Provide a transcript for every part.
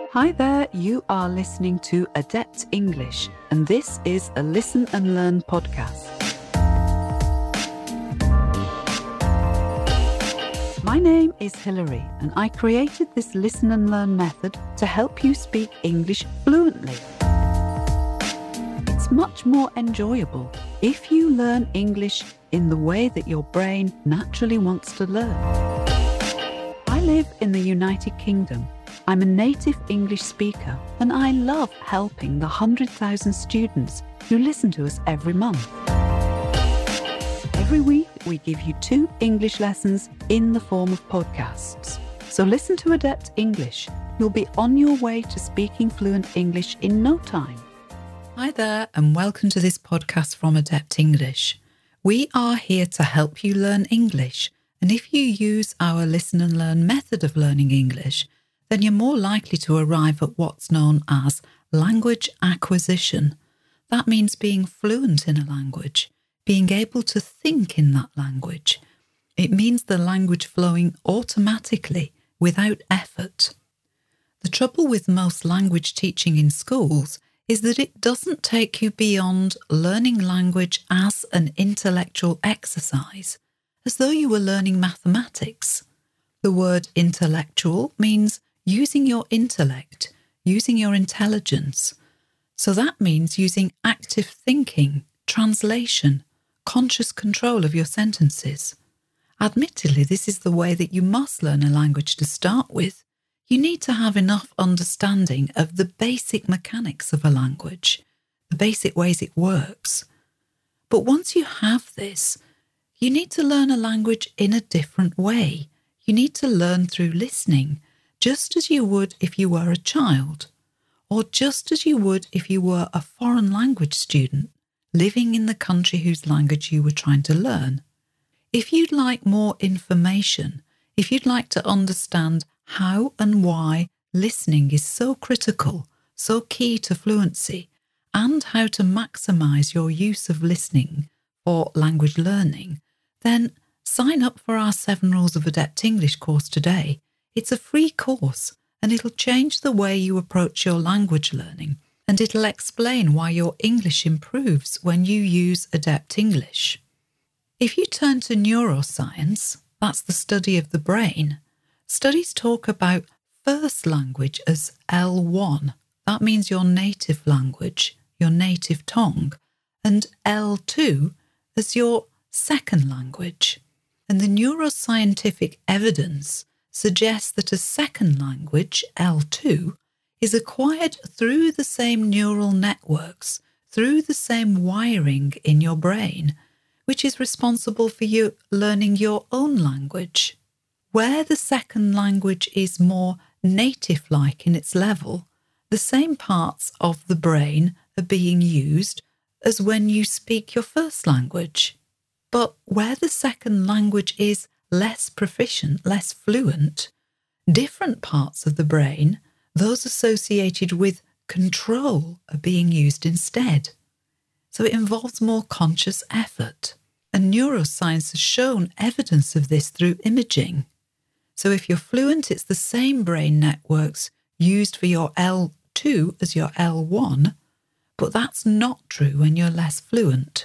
Hi there, you are listening to Adept English, and this is a Listen and Learn podcast. My name is Hilary, and I created this Listen and Learn method to help you speak English fluently. It's much more enjoyable if you learn English in the way that your brain naturally wants to learn. I live in the United Kingdom. I'm a native English speaker, and I love helping the 100,000 students who listen to us every month. Every week, we give you 2 English lessons in the form of podcasts. So listen to Adept English. You'll be on your way to speaking fluent English in no time. Hi there, and welcome to this podcast from Adept English. We are here to help you learn English, and if you use our Listen and Learn method of learning English, then you're more likely to arrive at what's known as language acquisition. That means being fluent in a language, being able to think in that language. It means the language flowing automatically without effort. The trouble with most language teaching in schools is that it doesn't take you beyond learning language as an intellectual exercise, as though you were learning mathematics. The word intellectual means using your intellect, using your intelligence. So that means using active thinking, translation, conscious control of your sentences. Admittedly, this is the way that you must learn a language to start with. You need to have enough understanding of the basic mechanics of a language, the basic ways it works. But once you have this, you need to learn a language in a different way. You need to learn through listening, just as you would if you were a child, or just as you would if you were a foreign language student living in the country whose language you were trying to learn. If you'd like more information, if you'd like to understand how and why listening is so critical, so key to fluency, and how to maximise your use of listening for language learning, then sign up for our 7 Rules of Adept English course today. It's a free course, and it'll change the way you approach your language learning, and it'll explain why your English improves when you use Adept English. If you turn to neuroscience, that's the study of the brain, studies talk about first language as L1. That means your native language, your native tongue, and L2 as your second language. And the neuroscientific evidence suggests that a second language, L2, is acquired through the same neural networks, through the same wiring in your brain, which is responsible for you learning your own language. Where the second language is more native-like in its level, the same parts of the brain are being used as when you speak your first language. But where the second language is less proficient, less fluent, different parts of the brain, those associated with control, are being used instead. So it involves more conscious effort. And neuroscience has shown evidence of this through imaging. So if you're fluent, it's the same brain networks used for your L2 as your L1, but that's not true when you're less fluent.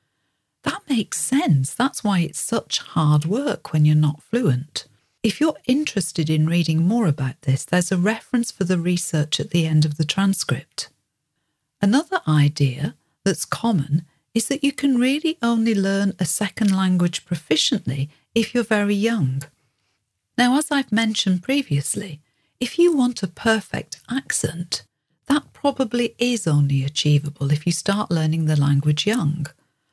That makes sense. That's why it's such hard work when you're not fluent. If you're interested in reading more about this, there's a reference for the research at the end of the transcript. Another idea that's common is that you can really only learn a second language proficiently if you're very young. Now, as I've mentioned previously, if you want a perfect accent, that probably is only achievable if you start learning the language young.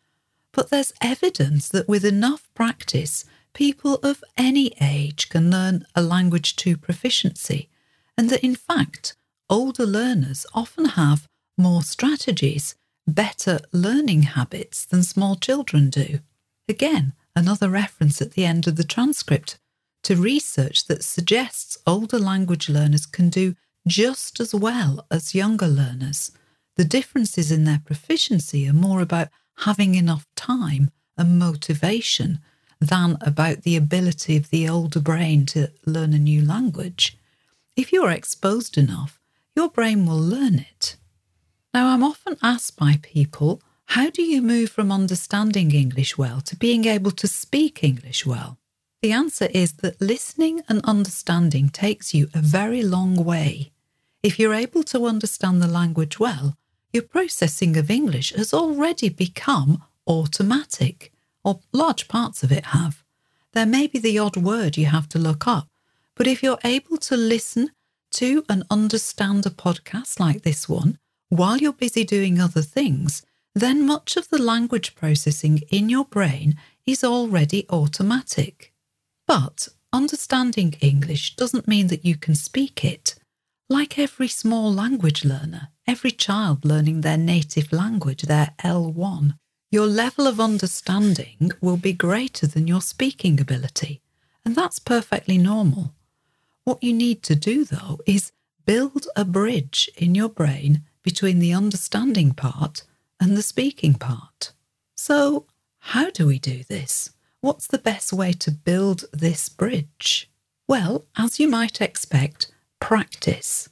But there's evidence that with enough practice, people of any age can learn a language to proficiency, and that in fact, older learners often have more strategies, better learning habits than small children do. Again, another reference at the end of the transcript to research that suggests older language learners can do just as well as younger learners. The differences in their proficiency are more about having enough time and motivation than about the ability of the older brain to learn a new language. If you're exposed enough, your brain will learn it. Now, I'm often asked by people, how do you move from understanding English well to being able to speak English well? The answer is that listening and understanding takes you a very long way. If you're able to understand the language well, your processing of English has already become automatic, or large parts of it have. There may be the odd word you have to look up, but if you're able to listen to and understand a podcast like this one while you're busy doing other things, then much of the language processing in your brain is already automatic. But understanding English doesn't mean that you can speak it. Like every small language learner, every child learning their native language, their L1, your level of understanding will be greater than your speaking ability, and that's perfectly normal. What you need to do, though, is build a bridge in your brain between the understanding part and the speaking part. So, how do we do this? What's the best way to build this bridge? Well, as you might expect, practice.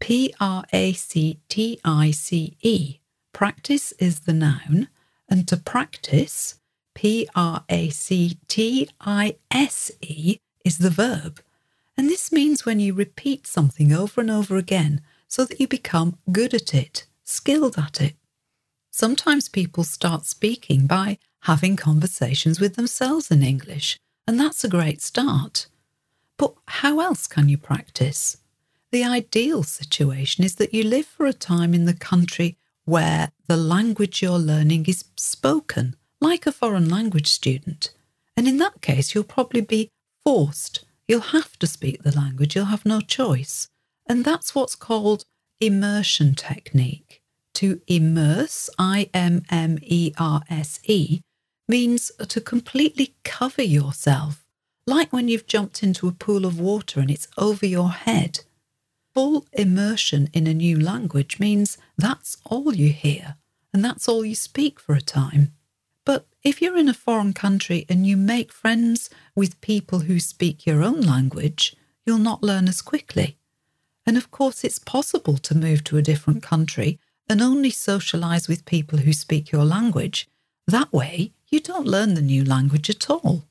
Practice. Practice is the noun, and to practice, practise, is the verb. And this means when you repeat something over and over again so that you become good at it, skilled at it. Sometimes people start speaking by having conversations with themselves in English, and that's a great start. But how else can you practice? The ideal situation is that you live for a time in the country where the language you're learning is spoken, like a foreign language student. And in that case, you'll probably be forced. You'll have to speak the language, you'll have no choice. And that's what's called immersion technique. To immerse, I-M-M-E-R-S-E, means to completely cover yourself, like when you've jumped into a pool of water and it's over your head. Full immersion in a new language means that's all you hear and that's all you speak for a time. But if you're in a foreign country and you make friends with people who speak your own language, you'll not learn as quickly. And of course, it's possible to move to a different country and only socialise with people who speak your language. That way, you don't learn the new language at all.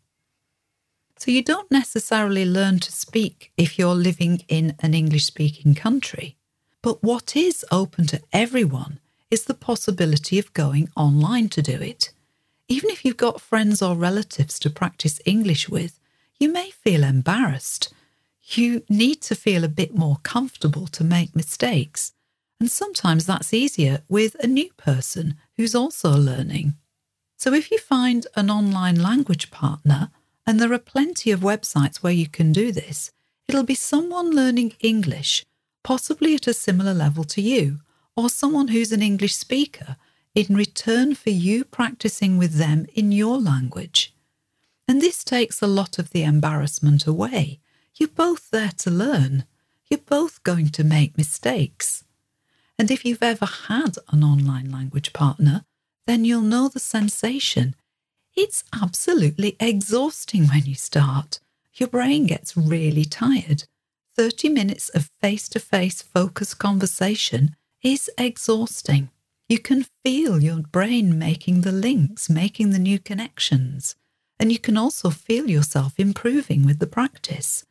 So you don't necessarily learn to speak if you're living in an English-speaking country. But what is open to everyone is the possibility of going online to do it. Even if you've got friends or relatives to practice English with, you may feel embarrassed. You need to feel a bit more comfortable to make mistakes. And sometimes that's easier with a new person who's also learning. So if you find an online language partner, and there are plenty of websites where you can do this, it'll be someone learning English, possibly at a similar level to you, or someone who's an English speaker, in return for you practicing with them in your language. And this takes a lot of the embarrassment away. You're both there to learn. You're both going to make mistakes. And if you've ever had an online language partner, then you'll know the sensation. It's absolutely exhausting when you start. Your brain gets really tired. 30 minutes of face-to-face focused conversation is exhausting. You can feel your brain making the links, making the new connections, and you can also feel yourself improving with the practice.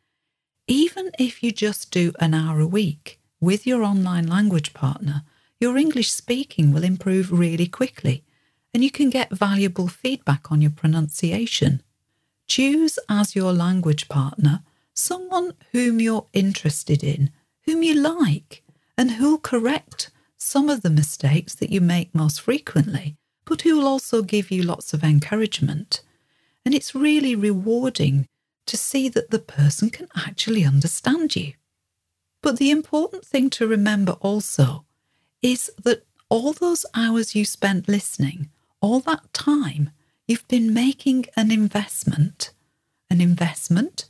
Even if you just do an hour a week with your online language partner, your English speaking will improve really quickly, and you can get valuable feedback on your pronunciation. Choose as your language partner someone whom you're interested in, whom you like, and who'll correct some of the mistakes that you make most frequently, but who will also give you lots of encouragement. And it's really rewarding to see that the person can actually understand you. But the important thing to remember also is that all those hours you spent listening, all that time, you've been making an investment. An investment,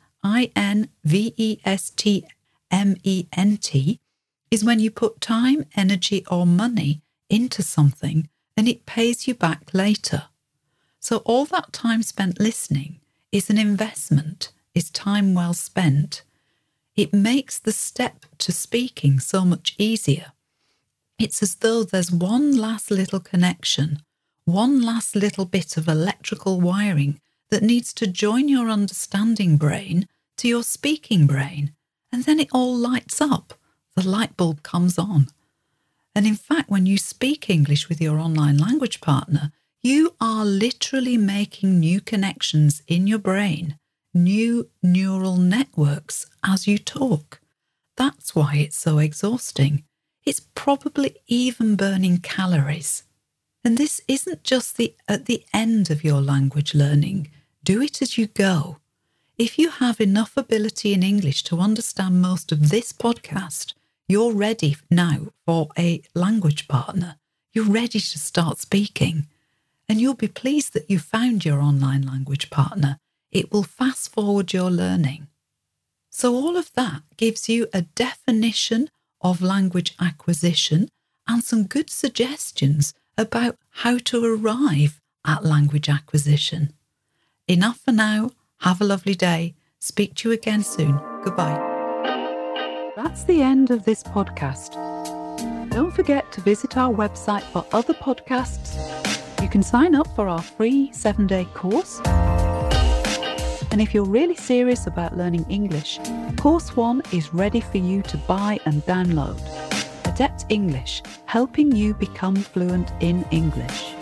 I-N-V-E-S-T-M-E-N-T, is when you put time, energy or money into something and it pays you back later. So all that time spent listening is an investment, is time well spent. It makes the step to speaking so much easier. It's as though there's one last little connection, one last little bit of electrical wiring that needs to join your understanding brain to your speaking brain, and then it all lights up. The light bulb comes on. And in fact, when you speak English with your online language partner, you are literally making new connections in your brain, new neural networks as you talk. That's why it's so exhausting. It's probably even burning calories. And this isn't just at the end of your language learning. Do it as you go. If you have enough ability in English to understand most of this podcast, you're ready now for a language partner. You're ready to start speaking. And you'll be pleased that you found your online language partner. It will fast forward your learning. So all of that gives you a definition of language acquisition and some good suggestions about how to arrive at language acquisition. Enough for now. Have a lovely day. Speak to you again soon. Goodbye. That's the end of this podcast. Don't forget to visit our website for other podcasts. You can sign up for our free 7-day course. And if you're really serious about learning English, Course 1 is ready for you to buy and download. Adept English, helping you become fluent in English.